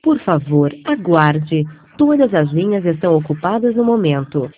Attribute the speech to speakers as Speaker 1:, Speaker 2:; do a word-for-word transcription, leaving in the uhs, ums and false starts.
Speaker 1: Por favor, aguarde. Todas as linhas estão ocupadas no momento.